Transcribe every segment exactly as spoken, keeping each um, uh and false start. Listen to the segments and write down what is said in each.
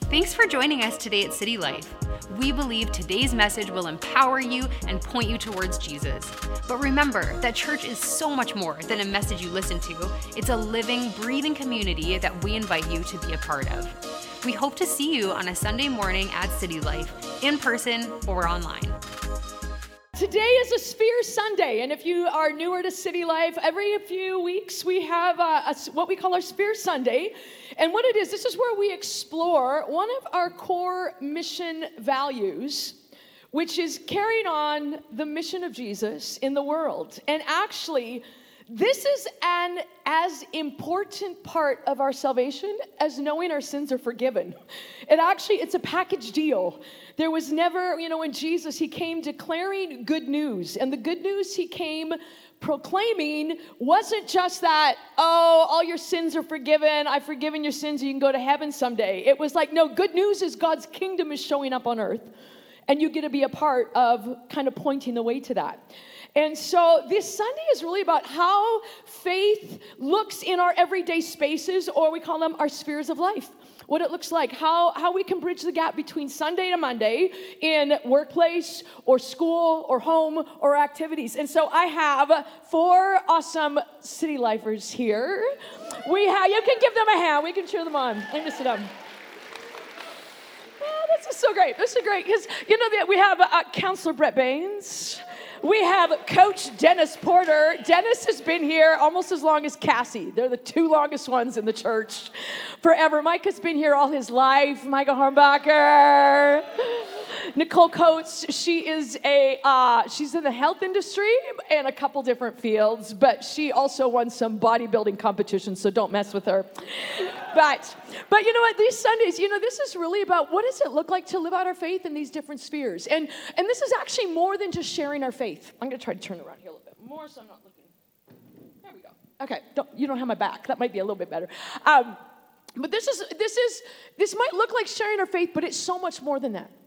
Thanks for joining us today at City Life. We believe today's message will empower you and point you towards Jesus. But remember that church is so much more than a message you listen to. It's a living, breathing community that we invite you to be a part of. We hope to see you on a Sunday morning at City Life, in person or online. Today is a Sphere Sunday, and if you are newer to City Life, every few weeks we have a, a, what we call our Sphere Sunday. And what it is, this is where we explore one of our core mission values, which is carrying on the mission of Jesus in the world. And actually, this is an as important part of our salvation as knowing our sins are forgiven. It actually, it's a package deal. There was never, you know, when Jesus, he came declaring good news. And the good news he came proclaiming wasn't just that, oh, all your sins are forgiven. I've forgiven your sins. You can go to heaven someday. It was like, no, good news is God's kingdom is showing up on earth. And you get to be a part of kind of pointing the way to that. And so this Sunday is really about how faith looks in our everyday spaces, or we call them our spheres of life. What it looks like, how, how we can bridge the gap between Sunday to Monday in workplace or school or home or activities. And so I have four awesome City Lifers here. We have, you can give them a hand. We can cheer them on. Let me sit down. Oh, this is so great. This is great because, you know, that we have uh, Counselor Brett Baines. We have Coach Dennis Porter. Dennis has been here almost as long as Cassie. They're the two longest ones in the church forever. Mike has been here all his life. Micah Hornbacher. Nicole Coates, she is a, uh, she's in the health industry and a couple different fields, but she also won some bodybuilding competitions, so don't mess with her. But, but you know what, these Sundays, you know, this is really about what does it look like to live out our faith in these different spheres. And, and this is actually more than just sharing our faith. I'm going to try to turn around here a little bit more so I'm not looking. There we go. Okay, don't, you don't have my back. That might be a little bit better. Um, but this is, this is, this might look like sharing our faith, but it's so much more than that.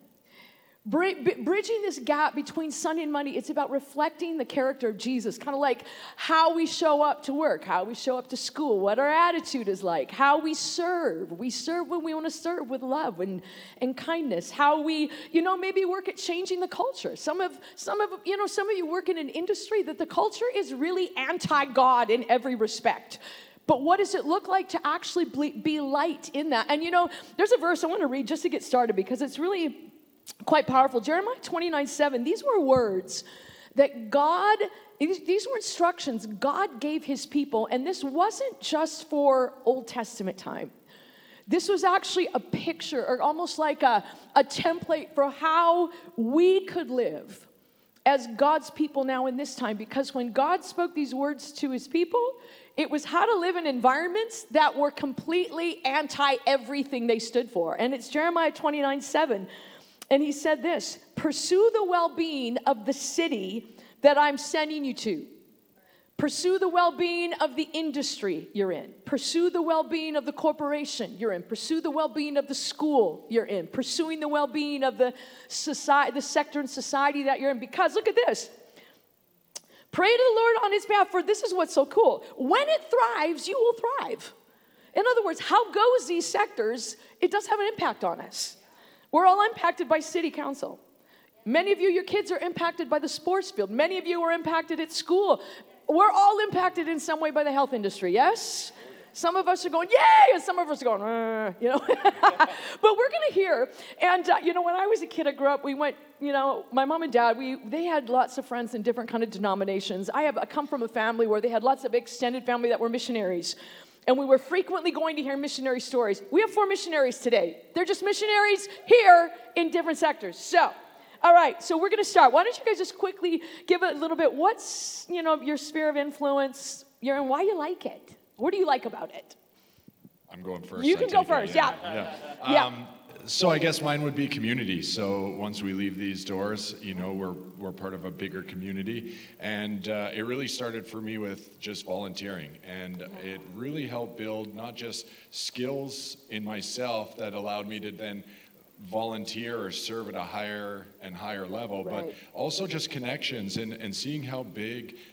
Bridging this gap between Sunday and Monday, it's about reflecting the character of Jesus, kind of like how we show up to work, how we show up to school, what our attitude is like, how we serve. We serve when we want to serve with love and, and kindness, how we, you know, maybe work at changing the culture. Some of, some of, you know, some of you work in an industry that the culture is really anti-God in every respect. But what does it look like to actually be light in that? And, you know, there's a verse I want to read just to get started because it's really quite powerful. Jeremiah twenty-nine seven. These were words that God, these were instructions God gave his people. And this wasn't just for Old Testament time. This was actually a picture or almost like a, a template for how we could live as God's people now in this time. Because when God spoke these words to his people, it was how to live in environments that were completely anti everything they stood for. And it's Jeremiah twenty-nine seven. And he said this, pursue the well-being of the city that I'm sending you to. Pursue the well-being of the industry you're in. Pursue the well-being of the corporation you're in. Pursue the well-being of the school you're in. Pursuing the well-being of the society, the sector and society that you're in. Because look at this. Pray to the Lord on his behalf, for this is what's so cool. When it thrives, you will thrive. In other words, how goes these sectors, it does have an impact on us. We're all impacted by city council. Many of you, your kids are impacted by the sports field. Many of you are impacted at school. We're all impacted in some way by the health industry, yes? Some of us are going, yay, and some of us are going, uh, you know. But we're going to hear, and, uh, you know, when I was a kid, I grew up, we went, you know, my mom and dad, we they had lots of friends in different kind of denominations. I have I come from a family where they had lots of extended family that were missionaries. And we were frequently going to hear missionary stories. We have four missionaries today. They're just missionaries here in different sectors. So, all right, so we're going to start. Why don't you guys just quickly give a little bit, what's, you know, your sphere of influence, you're in, why you like it? What do you like about it? I'm going first. You can go first, yeah. Yeah. yeah. Um, so I guess mine would be community. So once we leave these doors, you know, we're we're part of a bigger community. And uh, it really started for me with just volunteering. And it really helped build not just skills in myself that allowed me to then volunteer or serve at a higher and higher level, right. but also just connections and, and seeing how big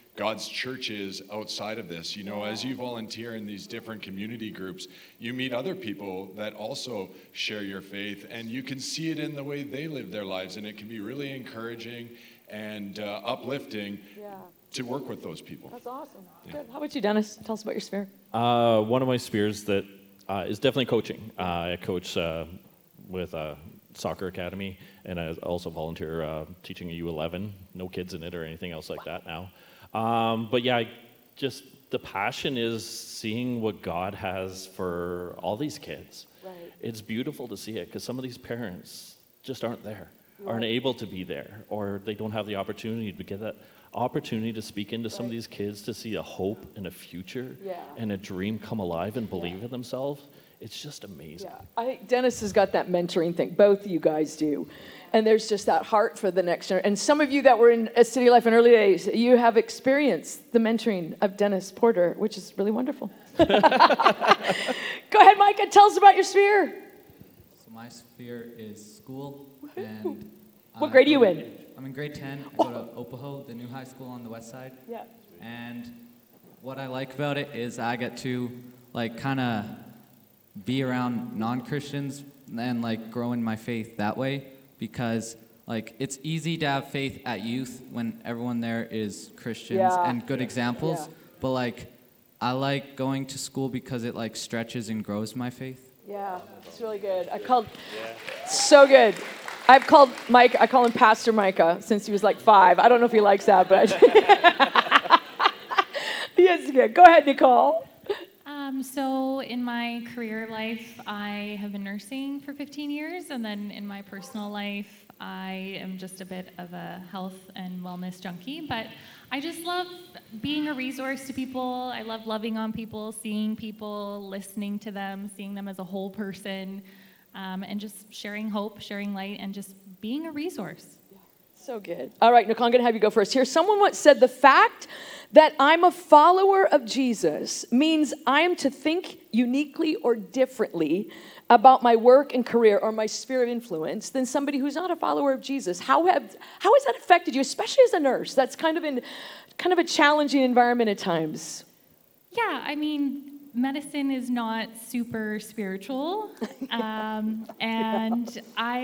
God's church is outside of this. You know, as you volunteer in these different community groups, you meet other people that also share your faith, and you can see it in the way they live their lives, and it can be really encouraging and uh, uplifting Yeah. to work with those people. That's awesome. Good. How about you, Dennis? Tell us about your sphere. Uh, one of my spheres that uh, is definitely coaching. Uh, I coach uh, with a soccer academy, and I also volunteer uh, teaching a U eleven. No kids in it or anything else like that now. Um, but yeah, I just the passion is seeing what God has for all these kids. Right. It's beautiful to see it because some of these parents just aren't there, Right. aren't able to be there, or they don't have the opportunity to get that opportunity to speak into some of Right. these kids to see a hope and a future Yeah. and a dream come alive and believe in themselves. It's just amazing. Yeah, I think Dennis has got that mentoring thing. Both of you guys do. And there's just that heart for the next generation. And some of you that were in a City Life in early days, you have experienced the mentoring of Dennis Porter, which is really wonderful. Go ahead, Micah, tell us about your sphere. So my sphere is school, and What I grade are you go- in? I'm in grade ten. I go to Opaho, the new high school on the west side. Yeah. And what I like about it is I get to like kind of be around non-Christians and like grow in my faith that way, because like it's easy to have faith at youth when everyone there is Christians Yeah. and good examples. Yeah. But like I like going to school because it like stretches and grows my faith. Yeah, it's really good. I called, so good. I've called Mike, I call him Pastor Micah since he was like five. I don't know if he likes that, but I yes, good. Go ahead, Nicole. Um, so in my career life, I have been nursing for fifteen years, and then in my personal life, I am just a bit of a health and wellness junkie, but I just love being a resource to people. I love loving on people, seeing people, listening to them, seeing them as a whole person, um, and just sharing hope, sharing light, and just being a resource. So good. All right, Nicole, I'm going to have you go first here. Someone once said the fact that I'm a follower of Jesus means I am to think uniquely or differently about my work and career or my sphere of influence than somebody who's not a follower of Jesus. How have how has that affected you, especially as a nurse? That's kind of in kind of a challenging environment at times. Yeah, I mean, medicine is not super spiritual, um, and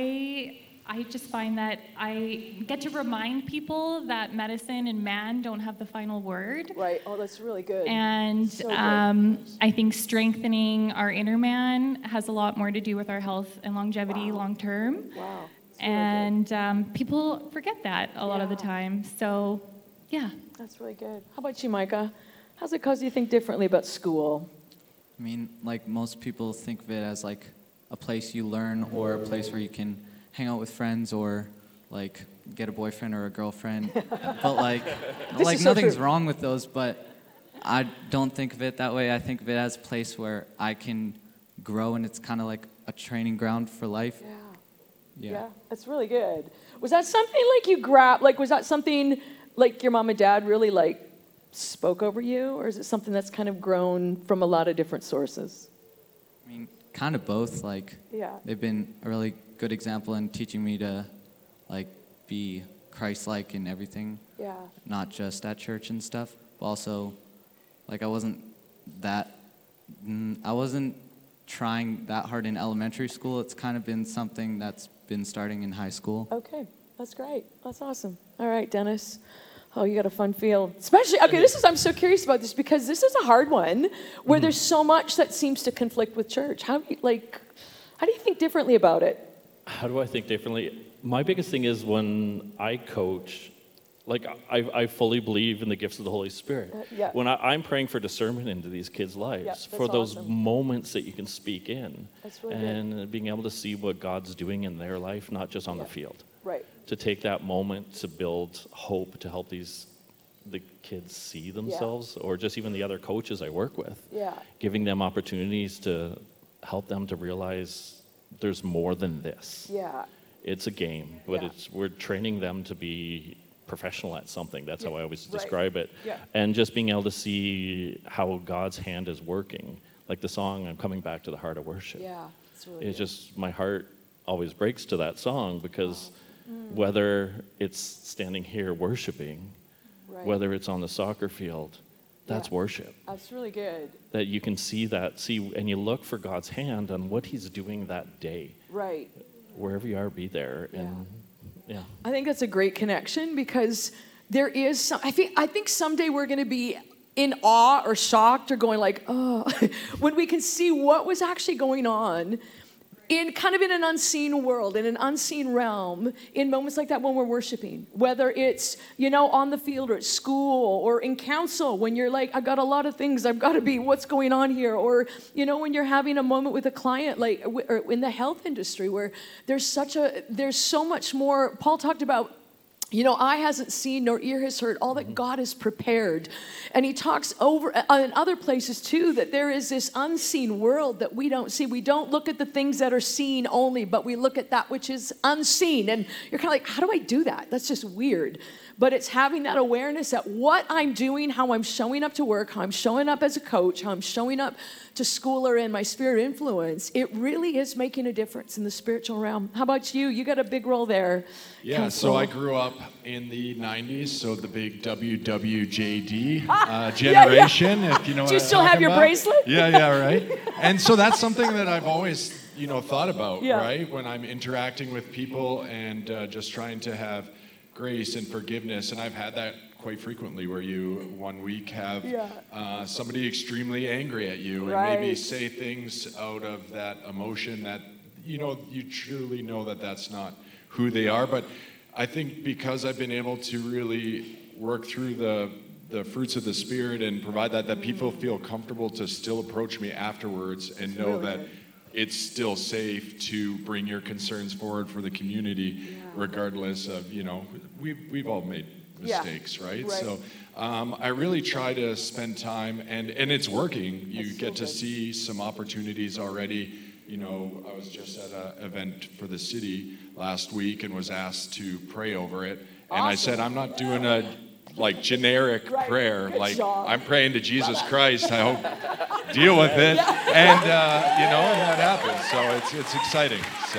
I I just find that I get to remind people that medicine and man don't have the final word. Right. Oh, that's really good. And So good. um, I think strengthening our inner man has a lot more to do with our health and longevity long term. Wow. That's really And um, people forget that a lot of the Yeah. time. So, yeah. good. That's really good. How about you, Micah? How's it cause you think differently about school? I mean, like most people think of it as like a place you learn or a place where you can hang out with friends or like get a boyfriend or a girlfriend. But like, This like is so nothing's true. wrong with those. But I don't think of it that way. I think of it as a place where I can grow, and it's kind of like a training ground for life. Yeah. Yeah. Yeah, that's really good. Was that something like you grabbed, like was that something like your mom and dad really like spoke over you, or is it something that's kind of grown from a lot of different sources? I mean, kind of both. Like, Yeah. they've been a really good example in teaching me to like be Christ-like in everything. Yeah. Not just at church and stuff, but also, like, I wasn't that, mm, I wasn't trying that hard in elementary school. It's kind of been something that's been starting in high school. Okay, that's great. That's awesome. All right, Dennis. Oh, you got a fun field. Especially, okay, this is, I'm so curious about this because this is a hard one where there's so much that seems to conflict with church. How do you, like, how do you think differently about it? How do I think differently? My biggest thing is when I coach, like I, I fully believe in the gifts of the Holy Spirit. Uh, yeah. When I, I'm praying for discernment into these kids' lives, that's for those awesome. moments that you can speak in, That's really good. and being able to see what God's doing in their life, not just on Yeah. the field. Right. To take that moment to build hope, to help these the kids see themselves, or just even the other coaches I work with, Yeah. giving them opportunities to help them to realize there's more than this. Yeah. It's a game, but Yeah. it's we're training them to be professional at something. That's how I always right. describe it. Yeah. And just being able to see how God's hand is working. Like the song, I'm coming back to the heart of worship. Yeah. It's really It's good. just, my heart always breaks to that song because Mm. whether it's standing here worshiping, Right. whether it's on the soccer field, that's Yeah. worship. That's really good. That you can see that, see, and you look for God's hand on what he's doing that day. Right. Wherever you are, be there. And yeah. I think that's a great connection because there is some, I think, I think someday we're going to be in awe or shocked or going like, oh, when we can see what was actually going on in kind of in an unseen world, in an unseen realm, in moments like that when we're worshiping, whether it's, you know, on the field or at school or in council when you're like, I got a lot of things, I've got to be, what's going on here? Or, you know, when you're having a moment with a client, like or in the health industry where there's such a, there's so much more. Paul talked about, you know, eye hasn't seen nor ear has heard all that God has prepared. And he talks over uh, in other places too that there is this unseen world that we don't see. We don't look at the things that are seen only, but we look at that which is unseen. And you're kind of like, how do I do that? That's just weird. But it's having that awareness that what I'm doing, how I'm showing up to work, how I'm showing up as a coach, how I'm showing up to school or in my sphere of influence, it really is making a difference in the spiritual realm. How about you? You got a big role there. Yeah, Council. so I grew up in the nineties, so the big W W J D uh, yeah. generation, if you know what Do you I'm still have talking your about. bracelet? Yeah, yeah, right. And so that's something that I've always, you know, thought about, Yeah. right? When I'm interacting with people and uh, just trying to have grace and forgiveness, and I've had that quite frequently where you one week have Yeah. uh, somebody extremely angry at you and maybe Right. say things out of that emotion that, you know, you truly know that that's not who they are. But I think because I've been able to really work through the the fruits of the Spirit and provide that, that people feel comfortable to still approach me afterwards and know really that good. it's still safe to bring your concerns forward for the community, regardless of, you know, we've, we've all made Yeah. mistakes, right? Right. So um, I really try to spend time, and, and it's working. You That's so get to good. see some opportunities already. You know, I was just at an event for the city last week and was asked to pray over it. And I said, I'm not doing a like generic Right. prayer. Good Like job. I'm praying to Jesus Christ. I hope deal with it. And uh, you know, and that happens. So it's it's exciting. So.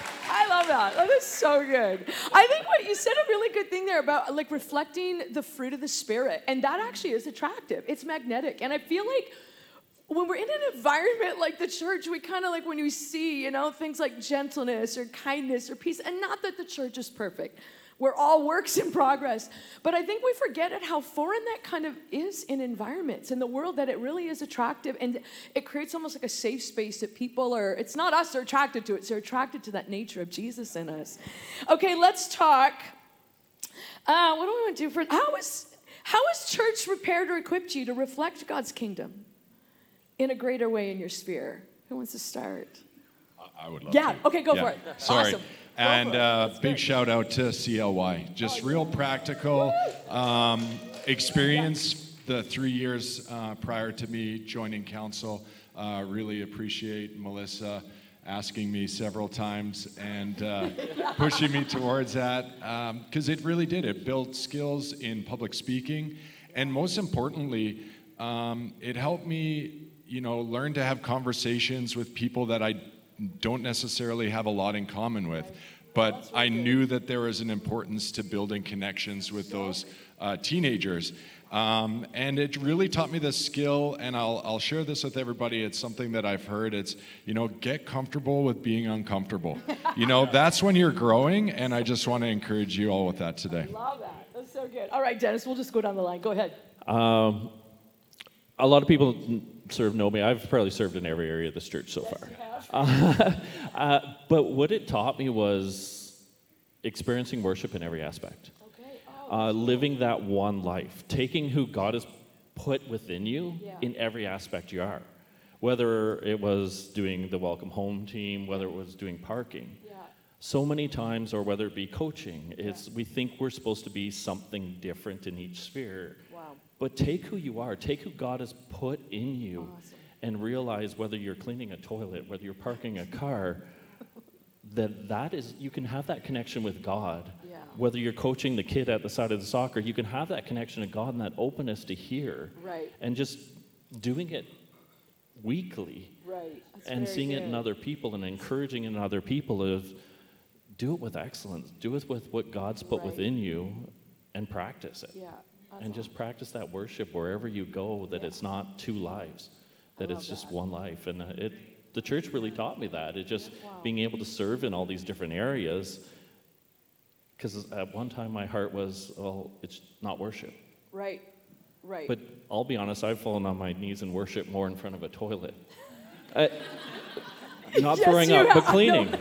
I love that. That is so good. I think what you said a really good thing there about like reflecting the fruit of the Spirit. And that actually is attractive. It's magnetic. And I feel like when we're in an environment like the church, we kind of like when we see, you know, things like gentleness or kindness or peace, and not that the church is perfect. We're all works in progress. But I think we forget at how foreign that kind of is in environments in the world, that it really is attractive. And it creates almost like a safe space that people are, it's not us they're attracted to, it's they're attracted to that nature of Jesus in us. Okay, let's talk. Uh, what do we want to do for, how is, how is church prepared or equipped you to reflect God's kingdom in a greater way in your sphere? Who wants to start? I would love Yeah, to. okay, go Yeah. for it. Sorry. Awesome. Go And for it. uh, That's big great. shout out to C L Y. Just real practical um, experience. The three years uh, prior to me joining council, uh, really appreciate Melissa asking me several times and uh, pushing me towards that, because it really did. It built skills in public speaking, and most importantly, um, it helped me, you know, learn to have conversations with people that I don't necessarily have a lot in common with, but I knew that there was an importance to building connections with those uh, teenagers. Um, and it really taught me the skill, and I'll, I'll share this with everybody. It's something that I've heard. It's, you know, get comfortable with being uncomfortable. You know, that's when you're growing, and I just want to encourage you all with that today. Love that. That's so good. All right, Dennis, we'll just go down the line. Go ahead. Um, a lot of people sort of know me. I've probably served in every area of this church so far. Uh, uh, but what it taught me was experiencing worship in every aspect. Okay. Oh, Uh, living that one life, taking who God has put within you Yeah. in every aspect you are. Whether it was doing the welcome home team, whether it was doing parking. yeah. So many times, or whether it be coaching, it's we think we're supposed to be something different in each sphere. Wow. But take who you are, take who God has put in you, Awesome. and realize whether you're cleaning a toilet, whether you're parking a car, that that is, you can have that connection with God. Yeah. Whether you're coaching the kid at the side of the soccer, you can have that connection to God and that openness to hear. Right. And just doing it weekly Right. That's and very seeing it in good. other people and encouraging in other people of do it with excellence, do it with what God's put Right. within you, and practice it. Yeah. and just practice that worship wherever you go, that it's not two lives, that it's just one life. And uh, it, the church really taught me that. It's just being able to serve in all these different areas, because at one time my heart was, well, it's not worship. Right, right. But I'll be honest, I've fallen on my knees in worship more in front of a toilet. I, not Yes, throwing you up, but have. cleaning.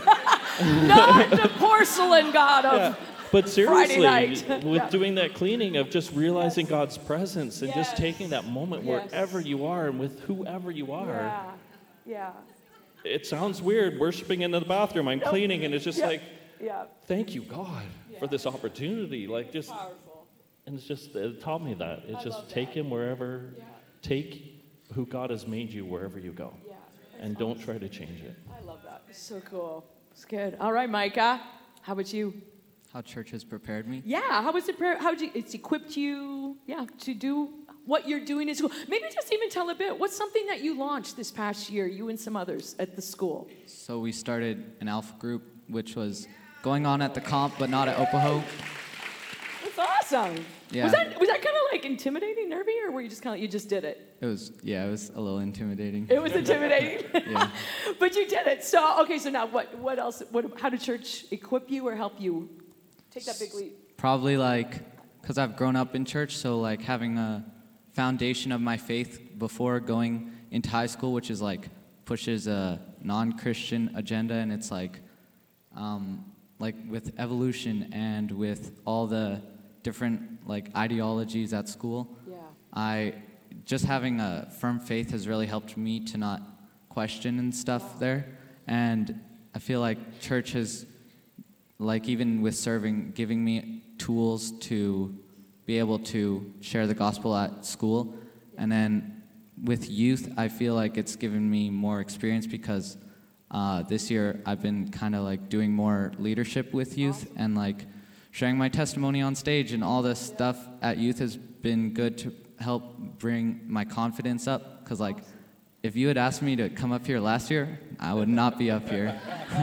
Not the porcelain god of. Yeah. But seriously, night. with Yeah. doing that cleaning of just realizing Yes. God's presence and just Yes. taking that moment Yes. wherever you are and with whoever you are. Yeah, yeah. It sounds weird worshiping in the bathroom. I'm cleaning and it's just Yeah. like, Yeah. thank you, God, for this opportunity. Like just, Powerful. and it's just, it taught me that. It's I just love take that. Him wherever, Yeah. take who God has made you wherever you go. Yeah. And don't try to change it. I love that. It's so cool. It's good. All right, Micah. How about you? How church has prepared me. Yeah. How was it? Pre- how did you? It's equipped you. Yeah, to do what you're doing in school. Maybe just even tell a bit. What's something that you launched this past year? You and some others at the school. So we started an alpha group, which was going on at the comp, but not at Opaho. That's awesome. Yeah. Was that was that kind of like intimidating, nervy, or were you just kind of you just did it? It was, yeah, it was a little intimidating. It was intimidating. Yeah. But you did it. So okay. So now what? What else? What? How did church equip you or help you take that big leap? Probably like, because I've grown up in church, so like having a foundation of my faith before going into high school, which is like pushes a non-Christian agenda, and it's like, um, like with evolution and with all the different like ideologies at school. Yeah. I just having a firm faith has really helped me to not question and stuff there, and I feel like church has, like even with serving, giving me tools to be able to share the gospel at school, and then with youth, I feel like it's given me more experience because uh, this year I've been kind of like doing more leadership with youth and like sharing my testimony on stage, and all this stuff at youth has been good to help bring my confidence up, because like if you had asked me to come up here last year, I would not be up here.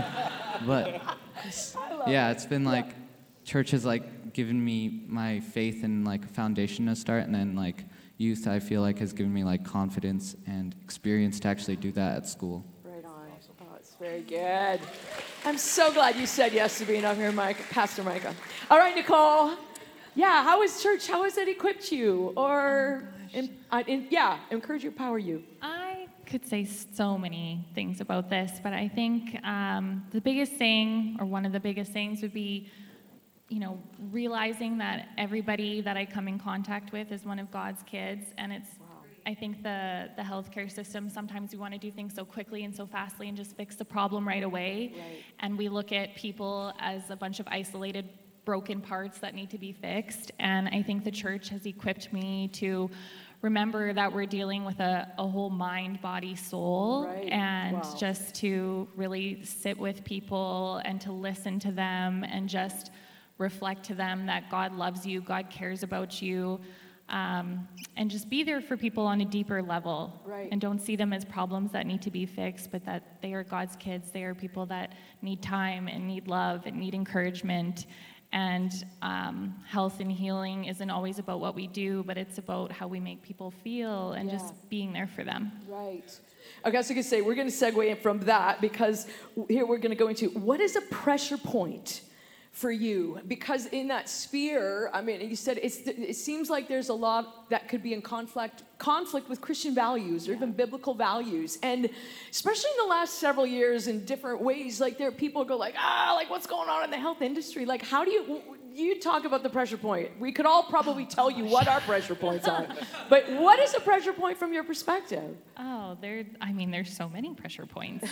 But yeah, it's been like church has like given me my faith and like foundation to start, and then like youth I feel like has given me like confidence and experience to actually do that at school. Right on. Oh, it's very good. I'm so glad you said yes to being up here, Mike, Pastor Micah. All right, Nicole. Yeah, how is church? How has it equipped you? Or, in, uh, in, yeah, encourage you, empower you. I could say so many things about this, but I think um, the biggest thing, or one of the biggest things, would be, you know, realizing that everybody that I come in contact with is one of God's kids, and it's. I think the the healthcare system, sometimes we want to do things so quickly and so fastly and just fix the problem right away, Right. and we look at people as a bunch of isolated, broken parts that need to be fixed. And I think the church has equipped me to remember that we're dealing with a, a whole mind, body, soul, Right. and Wow. just to really sit with people and to listen to them and just reflect to them that God loves you, God cares about you, um, and just be there for people on a deeper level. Right. And don't see them as problems that need to be fixed, but that they are God's kids. They are people that need time and need love and need encouragement. And um, health and healing isn't always about what we do, but it's about how we make people feel and Yeah. just being there for them. Right. Okay, so I could say we're going to segue in from that, because here we're going to go into what is a pressure point for you? Because in that sphere, I mean, you said it's, it seems like there's a lot that could be in conflict conflict with Christian values or even biblical values, and especially in the last several years in different ways, like there people go like, ah, like what's going on in the health industry? Like, how do you you talk about the pressure point? We could all probably tell you what our pressure points are, but what is a pressure point from your perspective? Oh, there, I mean, there's so many pressure points.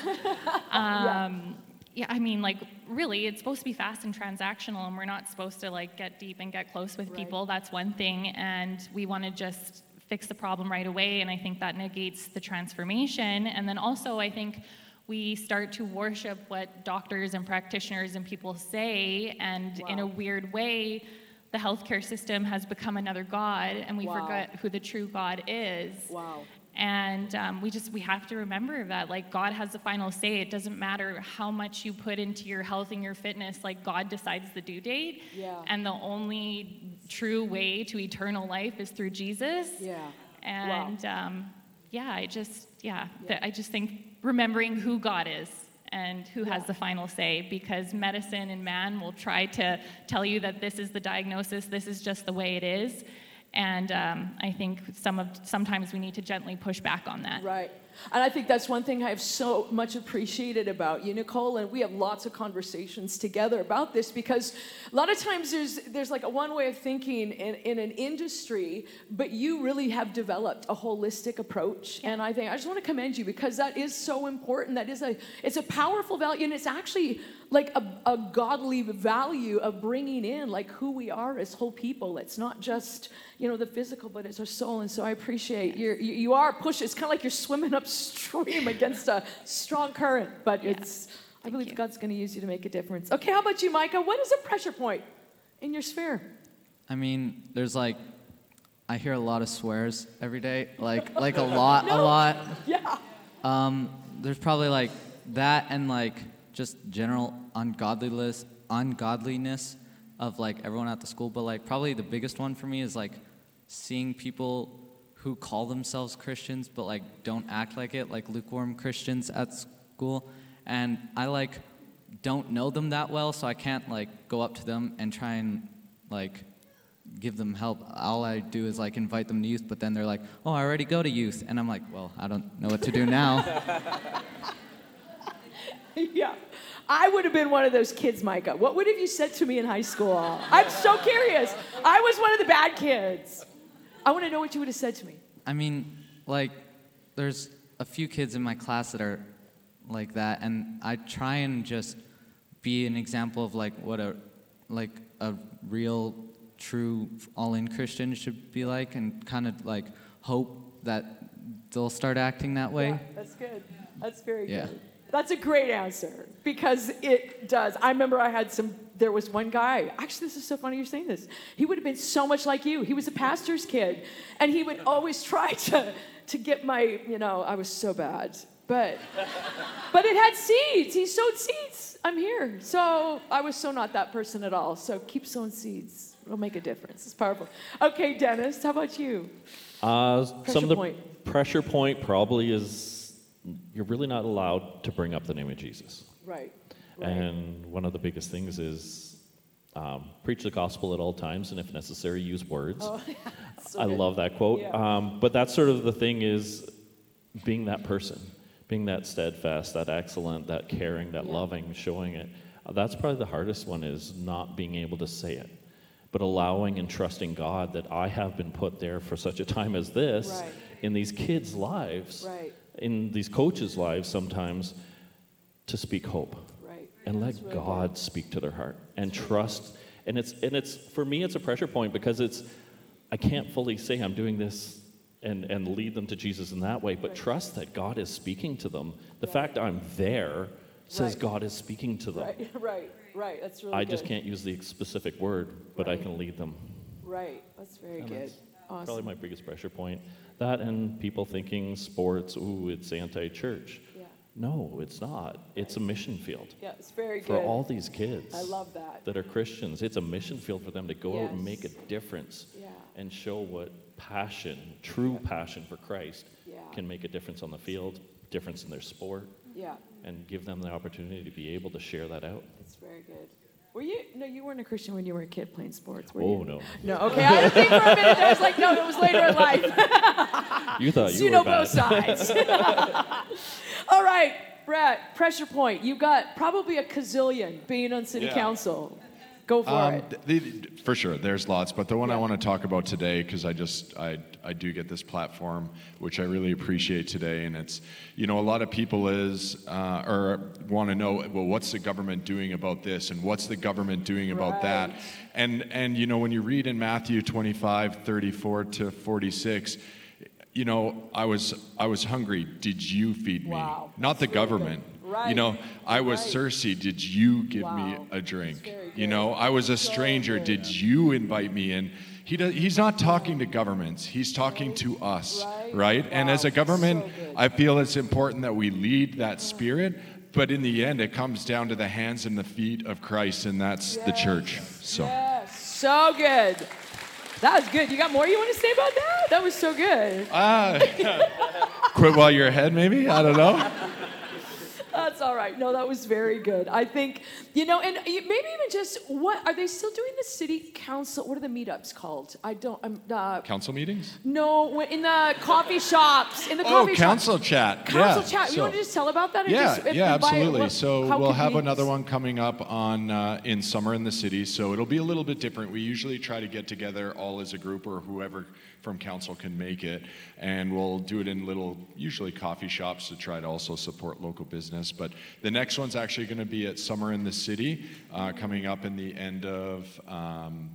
um, yeah, I mean, like, really, it's supposed to be fast and transactional, and we're not supposed to, like, get deep and get close with Right. people. That's one thing, and we want to just fix the problem right away, and I think that negates the transformation. And then also, I think we start to worship what doctors and practitioners and people say, and in a Wow. weird way, the healthcare system has become another god, and we Wow. forget who the true God is. Wow. And um, we just, we have to remember that, like, God has the final say. It doesn't matter how much you put into your health and your fitness, like, God decides the due date. Yeah. And the only true way to eternal life is through Jesus. Yeah. And Wow. um, yeah, I just, yeah, th- I just think remembering who God is and who has the final say, because medicine and man will try to tell you that this is the diagnosis, this is just the way it is. And um, I think some of sometimes we need to gently push back on that. Right. And I think that's one thing I have so much appreciated about you, Nicole, and we have lots of conversations together about this, because a lot of times there's there's like a one way of thinking in, in an industry, but you really have developed a holistic approach. And I think I just want to commend you, because that is so important. That is a it's a powerful value, and it's actually like a, a godly value of bringing in like who we are as whole people. It's not just, you know, the physical, but it's our soul. And so I appreciate you're, you you are pushing. It's kind of like you're swimming upstream against a strong current, but it's I believe you. God's going to use you to make a difference. Okay, how about you, Micah? What is a pressure point in your sphere? I mean, there's like, I hear a lot of swears every day, like like a lot, a lot. Yeah. Um, there's probably like that, and like just general ungodliness, ungodliness of like everyone at the school. But like probably the biggest one for me is like seeing people who call themselves Christians but like don't act like it, like lukewarm Christians at school. And I like don't know them that well, so I can't like go up to them and try and like give them help. All I do is like invite them to youth, but then they're like, oh, I already go to youth. And I'm like, well, I don't know what to do now. Yeah. I would have been one of those kids, Micah. What would have you said to me in high school? I'm so curious. I was one of the bad kids. I want to know what you would have said to me. I mean, like, there's a few kids in my class that are like that, and I try and just be an example of like what a like a real, true, all-in Christian should be like, and kind of like hope that they'll start acting that way. Yeah, that's good. That's very Yeah. good. That's a great answer, because it does. I remember I had some, there was one guy, actually this is so funny you're saying this. He would have been so much like you. He was a pastor's kid, and he would always try to, to get my, you know, I was so bad. But, but it had seeds. He sowed seeds. I'm here. So I was so not that person at all. So keep sowing seeds. It'll make a difference. It's powerful. Okay, Dennis, how about you? Uh, Pressure some of the point. pressure point probably is you're really not allowed to bring up the name of Jesus. Right. right. And one of the biggest things is um, preach the gospel at all times, and if necessary, use words. Oh, yeah. So I good. love that quote. Yeah. Um, but that's sort of the thing, is being that person, being that steadfast, that excellent, that caring, that Yeah. loving, showing it. Uh, that's probably the hardest one, is not being able to say it, but allowing and trusting God that I have been put there for such a time as this Right. in these kids' lives, Right. in these coaches' lives sometimes, to speak hope. Right. And let That's really God speak to their heart and trust. And it's and it's for me it's a pressure point, because it's I can't fully say I'm doing this and, and lead them to Jesus in that way, but Right. trust that God is speaking to them. The fact I'm there says Right. God is speaking to them. Right, right, right. That's really I good. just can't use the specific word, but I Right. can lead them. Right. That's very And good. that's Awesome. Probably my biggest pressure point. That and people thinking sports, ooh, it's anti-church. Yeah. No, it's not. It's a mission field. Yeah, it's very For good. all these kids I love that. that are Christians, it's a mission field for them to go out and make a Yes. difference Yeah. and show what passion, true passion for Christ, Yeah. can make a difference on the field, difference in their sport, Yeah, and give them the opportunity to be able to share that out. it's very good. Were you? No, you weren't a Christian when you were a kid playing sports, were Oh, you? no. No, okay. I didn't think for a minute. I was like, no, it was later in life. You thought So you you were know bad. both sides. All right, Brett, pressure point. You got probably a gazillion being on city Yeah. council. Go for Um, it. th- th- for sure, there's lots, but the one I Yeah. want to talk about today, because I just I I do get this platform, which I really appreciate today, and it's, you know, a lot of people is uh, or want to know, well, what's the government doing about this, and what's the government doing about that, Right. and and you know, when you read in Matthew twenty-five, thirty-four to forty-six. You know, I was I was hungry. Did you feed me? Wow. Not the That's really government. good. Right. You know, I was Right. thirsty. Did you give me Wow. a drink? That's very You good. know, I was a So stranger. good. Did you invite me in? He does, he's not talking to governments. He's talking to us, Right. right? And Wow. as a government, So good. I feel it's important that we lead that spirit. But in the end, it comes down to the hands and the feet of Christ, and that's the church. So. Yes, so good. That was good. You got more you want to say about that? That was so good. Ah, quit while you're ahead, maybe? I don't know. That's all right. No, that was very good. I think, you know, and maybe even just, what, are they still doing the city council? What are the meetups called? I don't, I'm, uh, Council meetings? no, when- in the coffee shops. In the Oh, coffee council shops. chat. Council yeah. chat. You So- want to just tell about that? And Yeah, just, if yeah, we buy it, absolutely. what- So how we'll could have we- another one coming up on uh, in summer in the city. So it'll be a little bit different. We usually try to get together all as a group or whoever from council can make it, and we'll do it in little, usually coffee shops to try to also support local business. But the next one's actually going to be at Summer in the City, uh, coming up in the end of um,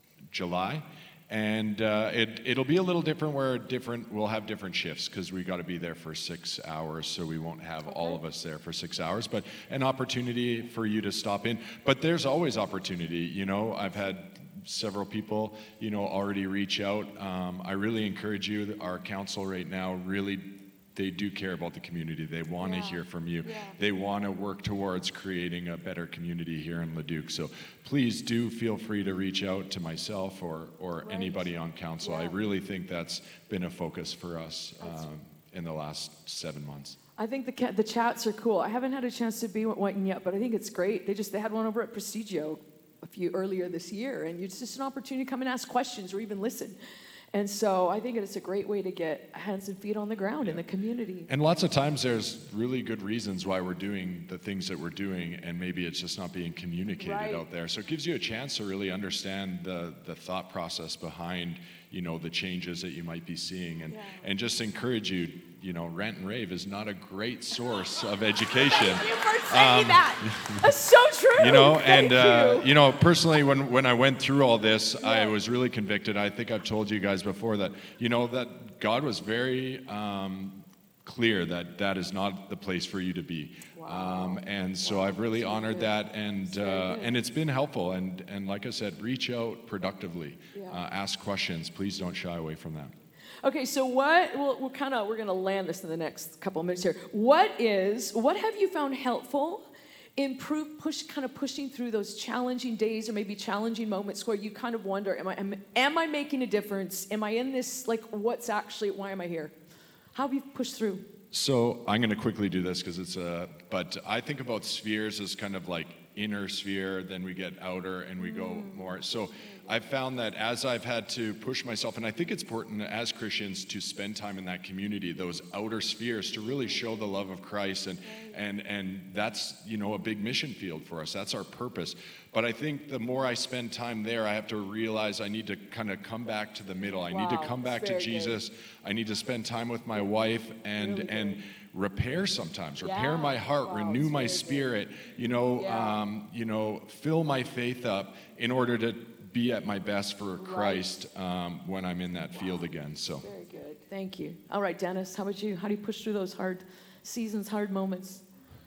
July. And uh, it, it'll be a little different where different, we'll have different shifts because we got to be there for six hours, so we won't have all of us there for six hours, but an opportunity for you to stop in. But there's always opportunity, you know. I've had several people, you know, already reach out. Um, I really encourage you, our council right now really, they do care about the community. They want to Yeah. hear from you. Yeah. They want to work towards creating a better community here in Leduc. So please do feel free to reach out to myself or, or Right. anybody on council. I Yeah. really think that's been a focus for us um, in the last seven months. I think the ca- the chats are cool. I haven't had a chance to be at one yet, but I think it's great. They just they had one over at Prestigio a few earlier this year, and it's just an opportunity to come and ask questions or even listen. And so I think it's a great way to get hands and feet on the ground in the community. And lots of times there's really good reasons why we're doing the things that we're doing, and maybe it's just not being communicated Right. out there. So it gives you a chance to really understand the, the thought process behind, you know, the changes that you might be seeing, and, Yeah. and just encourage you, you know, Rant and Rave is not a great source of education. Thank you for saying that. That's so true. You know, Thank and uh, you. you know, personally, when when I went through all this, I was really convicted. I think I've told you guys before that, you know, that God was very um, clear that that is not the place for you to be. Um, and so I've really honored that, and uh, and it's been helpful. And and like I said, reach out productively, Yeah. uh, ask questions. Please don't shy away from that. Okay, so what, well, we're kind of, we're going to land this in the next couple of minutes here. What is, what have you found helpful in proof, push, kind of pushing through those challenging days or maybe challenging moments where you kind of wonder, am I, am, am I making a difference? Am I in this, like, what's actually, why am I here? How have you pushed through? So I'm going to quickly do this because it's a, but I think about spheres as kind of like inner sphere, then we get outer and we go more. So I've found that as I've had to push myself, and I think it's important as Christians to spend time in that community, those outer spheres, to really show the love of Christ. And, and, and that's, you know, a big mission field for us. That's our purpose. But I think the more I spend time there, I have to realize I need to kind of come back to the middle. I need to Wow, come back that's to very good. Jesus. I need to spend time with my wife and, Really good. and repair sometimes, repair Yeah. my heart, Wow, renew it's my very good. spirit, you know, Yeah. um, you know, fill my faith up in order to be at my best for Christ um, when I'm in that field again. So Very good. Thank you. All right, Dennis, how about you? How do you push through those hard seasons, hard moments?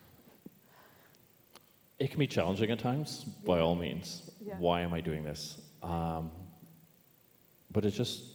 It can be challenging at times, by all means. Yeah. Why am I doing this? Um, but it's just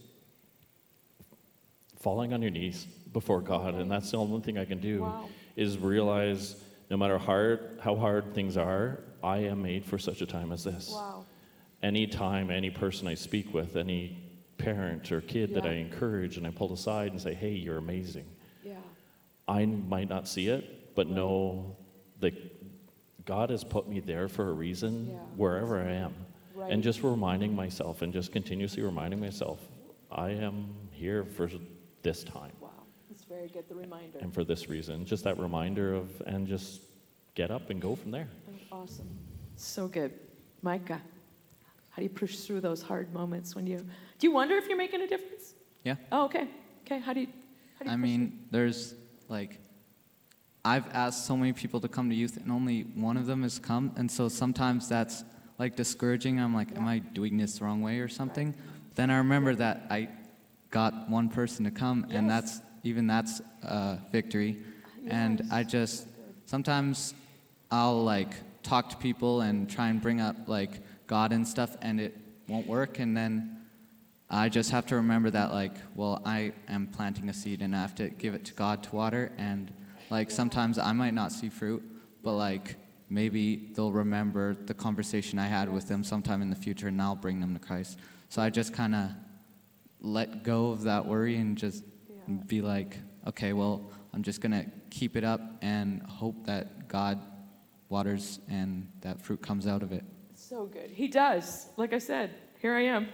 falling on your knees before God, and that's the only thing I can do. Wow. Is realize no matter hard how hard things are, I am made for such a time as this. Wow. Any time, any person I speak with, any parent or kid that Yeah. I encourage and I pull aside and say, "Hey, you're amazing." Yeah. I might not see it, but know that God has put me there for a reason, Yeah. wherever I am. Right. And just reminding myself and just continuously reminding myself, I am here for this time Wow. That's very good, the reminder. and for this reason. Just that reminder of, and just get up and go from there. Awesome. So good. Micah, how do you push through those hard moments when you, do you wonder if you're making a difference? Yeah. Oh, okay. Okay, how do you, how do you I push mean, there's like, I've asked so many people to come to youth, and only one of them has come, and so sometimes that's like discouraging. I'm like, am I doing this the wrong way or something? Then I remember that I got one person to come, and Yes. that's even that's a victory. And I just sometimes I'll like talk to people and try and bring up like God and stuff, and it won't work, and then I just have to remember that, like, well, I am planting a seed and I have to give it to God to water. And, like, sometimes I might not see fruit, but, like, maybe they'll remember the conversation I had with them sometime in the future and I'll bring them to Christ. So I just kind of let go of that worry and just Yeah. be like, okay, well, I'm just going to keep it up and hope that God waters and that fruit comes out of it. So good. He does. Like I said, here I am.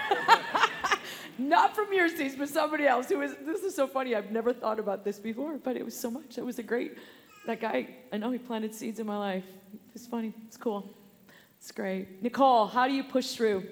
Not from your seats, but somebody else who is, this is so funny. I've never thought about this before, but it was so much. That was a great, that guy, I know he planted seeds in my life. It's funny. It's cool. It's great. Nicole, how do you push through?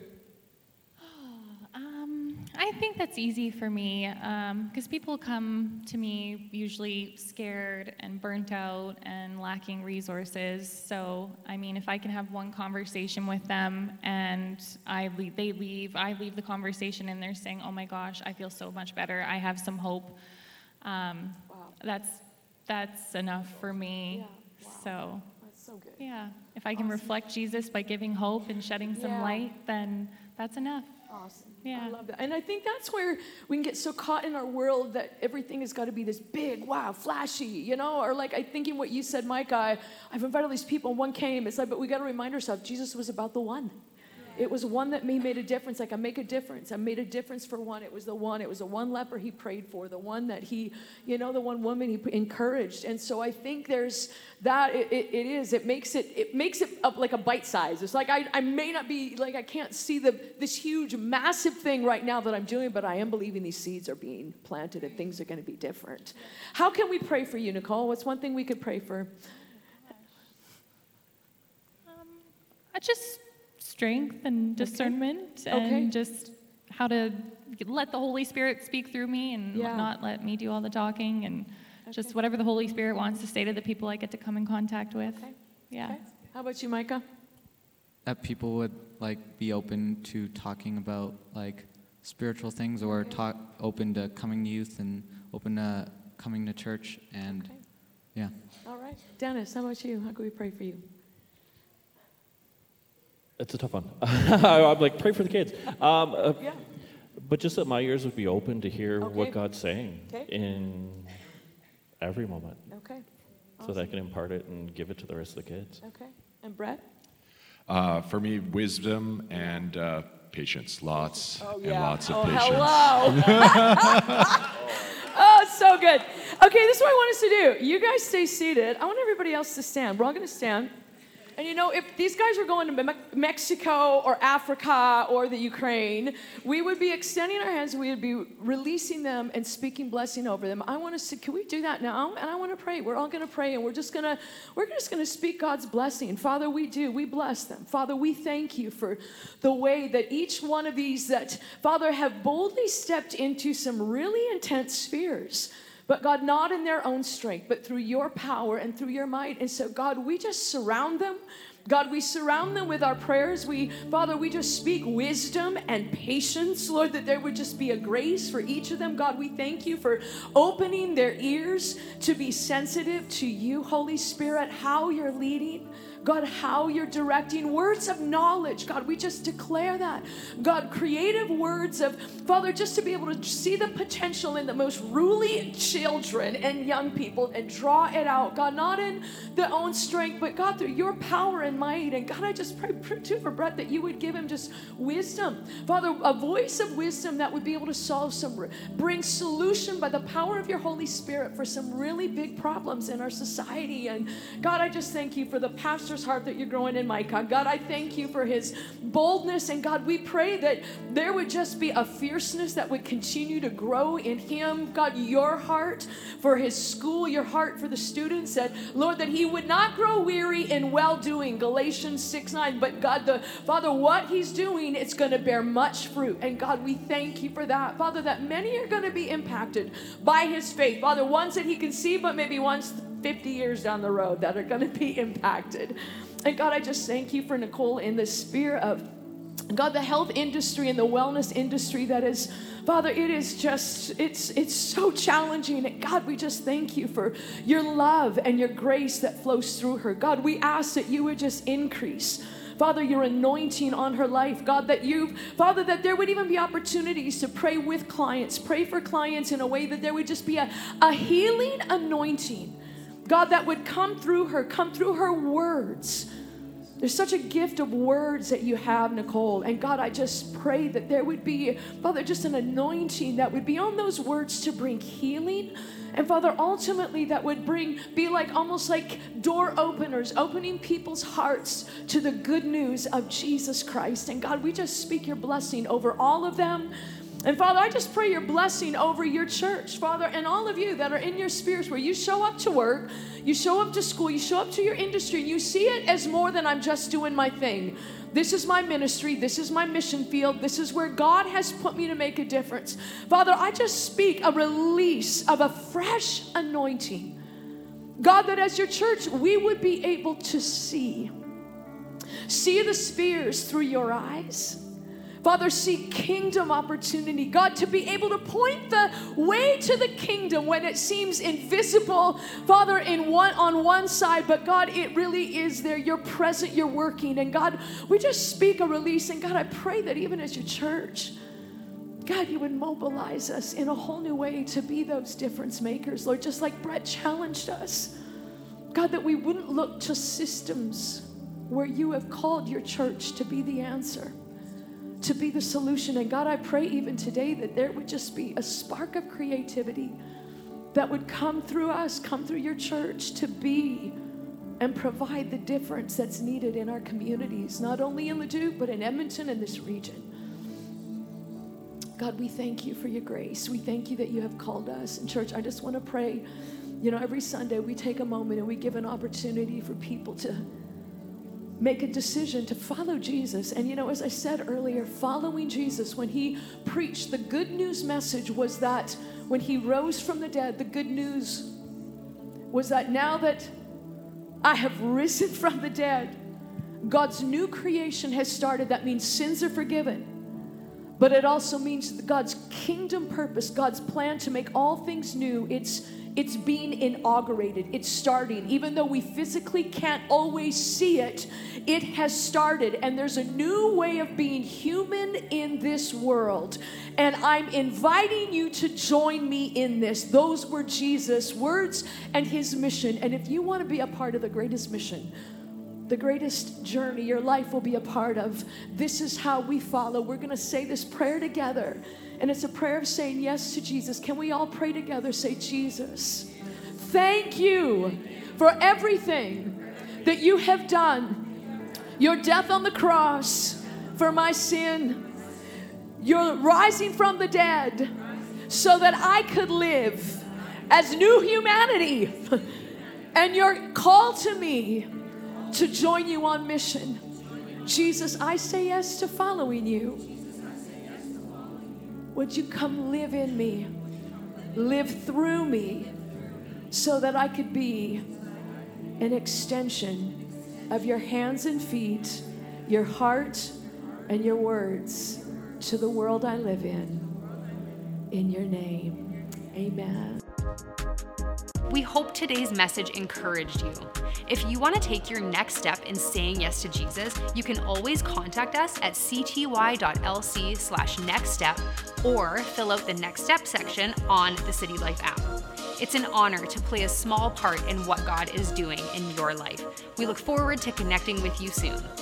Um, I think that's easy for me because people come to me usually scared and burnt out and lacking resources. So, I mean, if I can have one conversation with them and I leave, they leave, I leave the conversation and they're saying, "Oh my gosh, I feel so much better. I have some hope." Um, Wow. That's that's enough for me. Yeah. Wow. So. That's so good. Yeah, if I can Awesome. reflect Jesus by giving hope and shedding some Yeah. light, then that's enough. Awesome. Yeah. I love that. And I think that's where we can get so caught in our world that everything has got to be this big, wow, flashy, you know? Or like I thinking what you said, Mike, I, I've invited all these people and one came. It's like, but we got to remind ourselves, Jesus was about the one. It was one that me made a difference. Like I make a difference. I made a difference for one. It was the one. It was the one leper he prayed for. The one that he, you know, the one woman he encouraged. And so I think there's that. It, it, it is. It makes it. It makes it up like a bite size. It's like I, I may not be like I can't see the this huge, massive thing right now that I'm doing, but I am believing these seeds are being planted and things are going to be different. How can we pray for you, Nicole? What's one thing we could pray for? Um, I just strength and discernment Okay. and just how to let the Holy Spirit speak through me and Yeah. not let me do all the talking and just whatever the Holy Spirit wants to say to the people I get to come in contact with. Okay. Yeah. Okay. How about you, Micah? That people would like be open to talking about like spiritual things or talk open to coming to youth and open to coming to church and Okay. yeah. All right. Dennis, how about you? How can we pray for you? It's a tough one. I'm like, pray for the kids. Um, uh, Yeah. But just that my ears would be open to hear Okay. what God's saying Okay. in every moment Okay. so that I can impart it and give it to the rest of the kids. Okay. And Brett? Uh, for me, wisdom and uh, patience. Lots and lots of oh, patience. hello. Oh, it's so good. Okay, this is what I want us to do. You guys stay seated. I want everybody else to stand. We're all going to stand. And you know, if these guys were going to Me- Mexico or Africa or the Ukraine, we would be extending our hands, we would be releasing them and speaking blessing over them. I want us to, can we do that now? And I want to pray. We're all going to pray and we're just going to, we're just going to speak God's blessing. Father, we do. We bless them. Father, we thank you for the way that each one of these that, Father, have boldly stepped into some really intense spheres. But God, not in their own strength, but through your power and through your might. And so, God, we just surround them. God, we surround them with our prayers. We, Father, we just speak wisdom and patience, Lord, that there would just be a grace for each of them. God, we thank you for opening their ears to be sensitive to you, Holy Spirit, how you're leading. God, how you're directing words of knowledge. God, we just declare that. God, creative words of, Father, just to be able to see the potential in the most ruly children and young people and draw it out. God, not in their own strength, but God, through your power and might. And God, I just pray too for Brett that you would give him just wisdom. Father, a voice of wisdom that would be able to solve some, bring solution by the power of your Holy Spirit for some really big problems in our society. And God, I just thank you for the pastor heart that you're growing in Micah. God, I thank you for his boldness. And God, we pray that there would just be a fierceness that would continue to grow in him. God, your heart for his school, your heart for the students. That, Lord, that he would not grow weary in well-doing. Galatians six nine. But God, the Father, what he's doing, it's going to bear much fruit. And God, we thank you for that. Father, that many are going to be impacted by his faith. Father, ones that he can see, but maybe ones fifty years down the road that are going to be impacted. And God, I just thank you for Nicole in the sphere of, God, the health industry and the wellness industry that is, Father, it is just, it's it's so challenging. And God, we just thank you for your love and your grace that flows through her. God, we ask that you would just increase, Father, your anointing on her life. God, that you, Father, that there would even be opportunities to pray with clients, pray for clients in a way that there would just be a, a healing anointing, God, that would come through her, come through her words. There's such a gift of words that you have, Nicole. And God, I just pray that there would be, Father, just an anointing that would be on those words to bring healing. And Father, ultimately that would bring, be like almost like door openers, opening people's hearts to the good news of Jesus Christ. And God, we just speak your blessing over all of them. And Father, I just pray your blessing over your church, Father, and all of you that are in your spheres where you show up to work, you show up to school, you show up to your industry, and you see it as more than I'm just doing my thing. This is my ministry. This is my mission field. This is where God has put me to make a difference. Father, I just speak a release of a fresh anointing. God, that as your church, we would be able to see, see the spheres through your eyes. Father, see kingdom opportunity. God, to be able to point the way to the kingdom when it seems invisible, Father, in one on one side, but God, it really is there. You're present, you're working. And God, we just speak a release. And God, I pray that even as your church, God, you would mobilize us in a whole new way to be those difference makers, Lord, just like Brett challenged us. God, that we wouldn't look to systems where you have called your church to be the answer, to be the solution. And God, I pray even today that there would just be a spark of creativity that would come through us, come through your church to be and provide the difference that's needed in our communities, not only in Leduc, but in Edmonton and this region. God, we thank you for your grace. We thank you that you have called us. And church, I just want to pray, you know, every Sunday we take a moment and we give an opportunity for people to make a decision to follow Jesus. And you know, as I said earlier, following Jesus, when he preached the good news message, was that when he rose from the dead, the good news was that now that I have risen from the dead, God's new creation has started. That means sins are forgiven. But it also means God's kingdom purpose, God's plan to make all things new, it's It's being inaugurated. It's starting. Even though we physically can't always see it, it has started. And there's a new way of being human in this world. And I'm inviting you to join me in this. Those were Jesus' words and his mission. And if you want to be a part of the greatest mission, the greatest journey your life will be a part of, this is how we follow. We're going to say this prayer together. And it's a prayer of saying yes to Jesus. Can we all pray together? Say, Jesus, thank you for everything that you have done. Your death on the cross for my sin. Your rising from the dead so that I could live as new humanity. And your call to me to join you on mission. Jesus, I say yes to following you. Would you come live in me, live through me, so that I could be an extension of your hands and feet, your heart and your words to the world I live in. In your name, amen. We hope today's message encouraged you. If you want to take your next step in saying yes to Jesus, you can always contact us at cty.lc slash next step or fill out the next step section on the City Life app. It's an honor to play a small part in what God is doing in your life. We look forward to connecting with you soon.